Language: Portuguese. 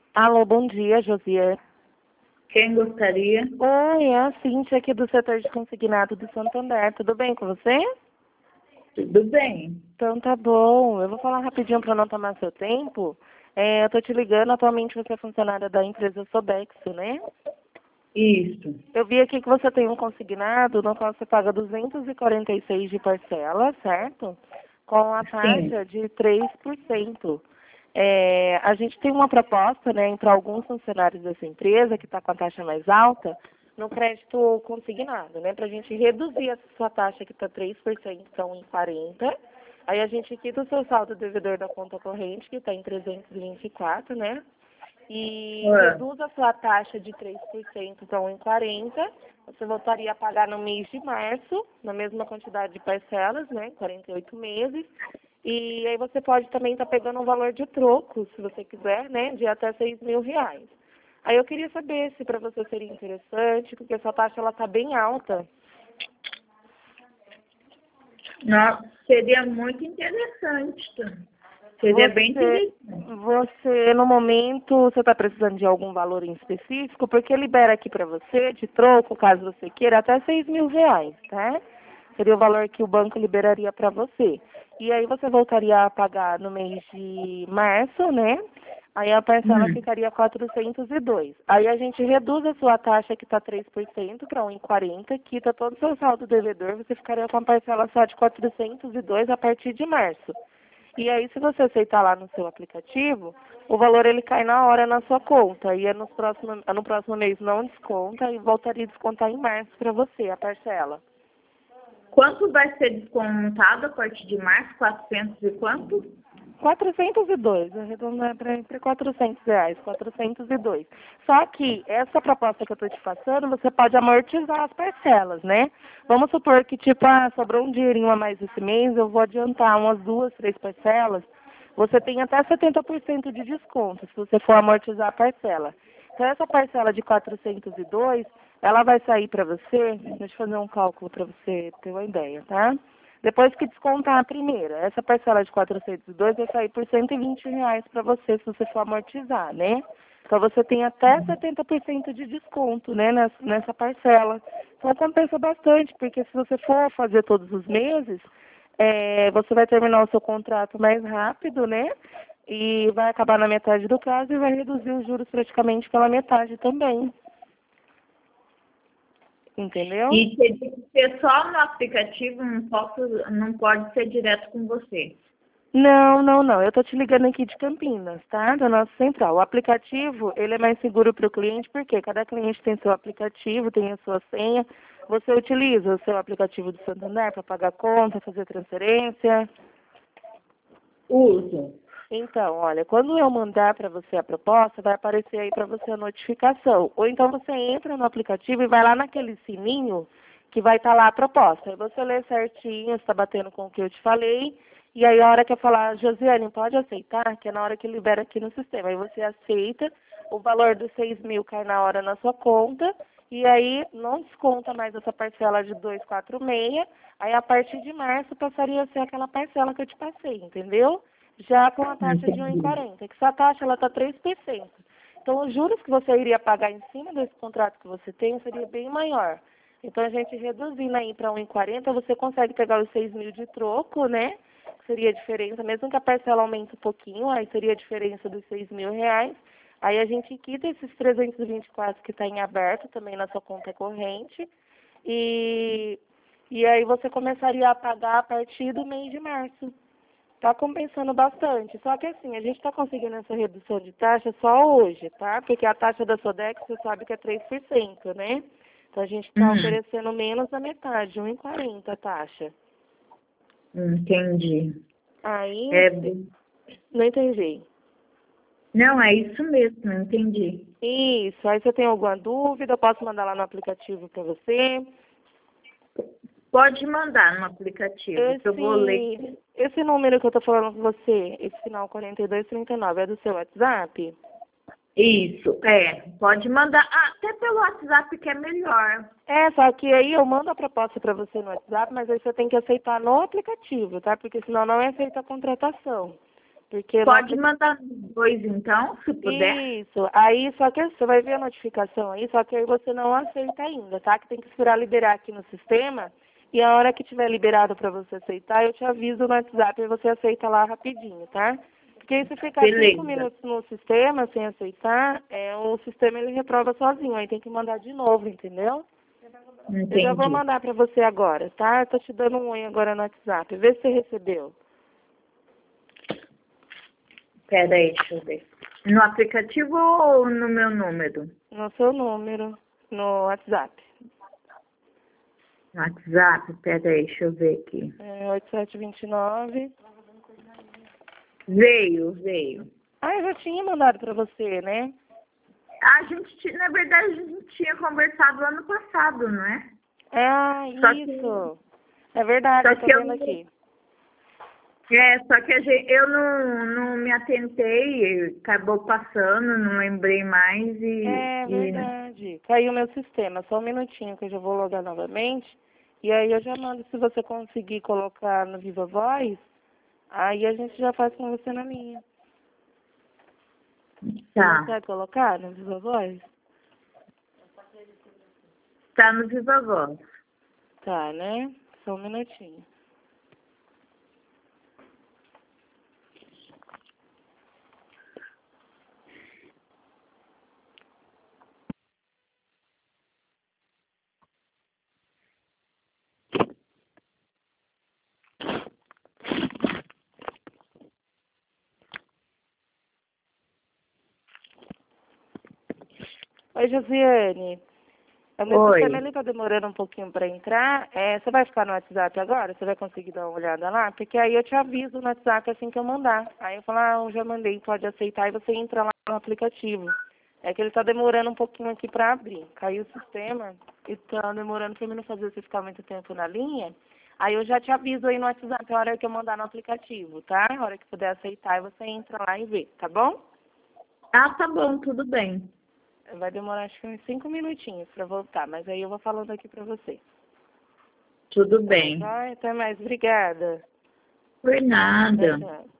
Alô, bom dia, Josiane. Quem gostaria? Oi, é a Cíntia aqui do setor de consignado do Santander. Tudo bem com você? Tudo bem. Então tá bom. Eu vou falar rapidinho para não tomar seu tempo. Eu tô te ligando, atualmente você é funcionária da empresa Sodexo, né? Isso. Eu vi aqui que você tem um consignado no qual você paga 246 de parcela, certo? Com a Sim. taxa de 3%. A gente tem uma proposta, né, para alguns funcionários dessa empresa que está com a taxa mais alta, no crédito consignado, né, para a gente reduzir essa sua taxa que está 3%, então em 40%. Aí a gente quita o seu saldo devedor da conta corrente, que está em 324, né? E Ah, reduz a sua taxa de 3%, então em 40%, você voltaria a pagar no mês de março, na mesma quantidade de parcelas, né, 48 meses, e aí você pode também estar pegando um valor de troco, se você quiser, né, de até R$ 6.000. Aí eu queria saber se para você seria interessante, porque essa taxa ela está bem alta. nossa, seria muito interessante. Seria bem Você, interessante. você no momento, você está precisando de algum valor em específico? Porque libera aqui para você, de troco, caso você queira, até R$ 6.000, tá? Seria o valor que o banco liberaria para você. E aí você voltaria a pagar no mês de março, né? Aí a parcela Hum, ficaria 402. Aí a gente reduz a sua taxa que está 3% para 1,40, quita todo o seu saldo devedor, você ficaria com a parcela só de 402 a partir de março. E aí, se você aceitar lá no seu aplicativo, o valor ele cai na hora na sua conta. E no próximo mês não desconta e voltaria a descontar em março para você a parcela. Quanto vai ser descontado a partir de março? 400 e quanto? 402, arredondar para R$ 400, 402. Só que essa proposta que eu estou te passando, você pode amortizar as parcelas, né? Vamos supor que, tipo, sobrou um dinheirinho a mais esse mês, eu vou adiantar umas 2, 3 parcelas. Você tem até 70% de desconto se você for amortizar a parcela. Então, essa parcela de 402, ela vai sair para você, deixa eu fazer um cálculo para você ter uma ideia, tá? Depois que descontar a primeira, essa parcela de 402 vai sair por R$ 120 para você, se você for amortizar, né? Então você tem até 70% de desconto, né, nessa parcela. Então compensa bastante, porque se você for fazer todos os meses, você vai terminar o seu contrato mais rápido, né? E vai acabar na metade do prazo e vai reduzir os juros praticamente pela metade também. Entendeu? E teria que ser só no aplicativo, não pode ser direto com você. Não, não, não. Eu tô te ligando aqui de Campinas, tá? Da nossa central. O aplicativo, ele é mais seguro para o cliente, porque cada cliente tem seu aplicativo, tem a sua senha. Você utiliza o seu aplicativo do Santander para pagar conta, fazer transferência? Uso. Então, olha, quando eu mandar para você a proposta, vai aparecer aí para você a notificação. Ou então você entra no aplicativo e vai lá naquele sininho que vai estar lá a proposta. Aí você lê certinho, está batendo com o que eu te falei. E aí a hora que eu falar, Josiane, pode aceitar, que é na hora que libera aqui no sistema. Aí você aceita, o valor dos 6.000 cai na hora na sua conta. E aí não desconta mais essa parcela de 246. Aí a partir de março passaria a ser aquela parcela que eu te passei, entendeu? Já com a taxa de Entendi. 1,40, que sua taxa ela está 3%. Então, os juros que você iria pagar em cima desse contrato que você tem seria bem maior. Então, a gente reduzindo aí para 1,40, você consegue pegar os 6.000 de troco, né? Que seria a diferença, mesmo que a parcela aumente um pouquinho, aí seria a diferença dos R$ 6.000. Aí a gente quita esses 324 que está em aberto também na sua conta corrente. E, e aí você começaria a pagar a partir do mês de março. Tá compensando bastante. Só que assim, a gente está conseguindo essa redução de taxa só hoje, tá? Porque a taxa da Sodex, você sabe que é 3%, né? Então a gente está Hum, oferecendo menos da metade, 1,40 a taxa. entendi. Aí, É, não entendi. não, é isso mesmo, entendi. Isso, aí você tem alguma dúvida, eu posso mandar lá no aplicativo para você. Pode mandar no aplicativo, que eu vou ler. Esse número que eu tô falando com você, esse final 4239, é do seu WhatsApp? Isso, pode mandar. Ah, até pelo WhatsApp que é melhor. Só que aí eu mando a proposta para você no WhatsApp, mas aí você tem que aceitar no aplicativo, tá? Porque senão não é feita a contratação. Porque Pode mandar nos dois, então, se puder. Isso. Aí, só que você vai ver a notificação aí, só que aí você não aceita ainda, tá? Que tem que esperar liberar aqui no sistema. E a hora que tiver liberado para você aceitar, eu te aviso no WhatsApp e você aceita lá rapidinho, tá? Porque se ficar 5 Beleza. minutos no sistema sem aceitar, o sistema ele reprova sozinho. Aí tem que mandar de novo, entendeu? Entendi. Eu já vou mandar para você agora, tá? Eu tô te dando um oi agora no WhatsApp. Vê se você recebeu. Pera aí, deixa eu ver. No aplicativo ou no meu número? No seu número, no WhatsApp. No WhatsApp, pera aí, deixa eu ver aqui. 8729. Veio. Ah, eu já tinha mandado para você, né? Na verdade, a gente tinha conversado ano passado, não é? Ah, Só isso. É verdade, Só eu tô que vendo aqui. só que eu não me atentei, acabou passando, não lembrei mais É verdade. Caiu meu sistema. Só um minutinho que eu já vou logar novamente. E aí eu já mando, se você conseguir colocar no Viva Voz, aí a gente já faz com você na linha. Você Tá. consegue colocar no Viva Voz? Tá no Viva Voz. Tá, né? Só um minutinho. Oi, Josiane. O meu Oi. sistema ele tá demorando um pouquinho para entrar. Você vai ficar no WhatsApp agora? Você vai conseguir dar uma olhada lá? Porque aí eu te aviso no WhatsApp assim que eu mandar. Aí eu falo, eu já mandei, pode aceitar, e você entra lá no aplicativo. É que ele tá demorando um pouquinho aqui para abrir. Caiu o sistema e tá demorando para mim não fazer você ficar muito tempo na linha. Aí eu já te aviso aí no WhatsApp a hora que eu mandar no aplicativo, tá? A hora que puder aceitar, e você entra lá e vê, tá bom? Tá bom, tudo bem. Vai demorar acho que uns 5 minutinhos para voltar, mas aí eu vou falando aqui para você. Tudo bem. Tá, até mais. Obrigada. Por nada. Tchau, tchau.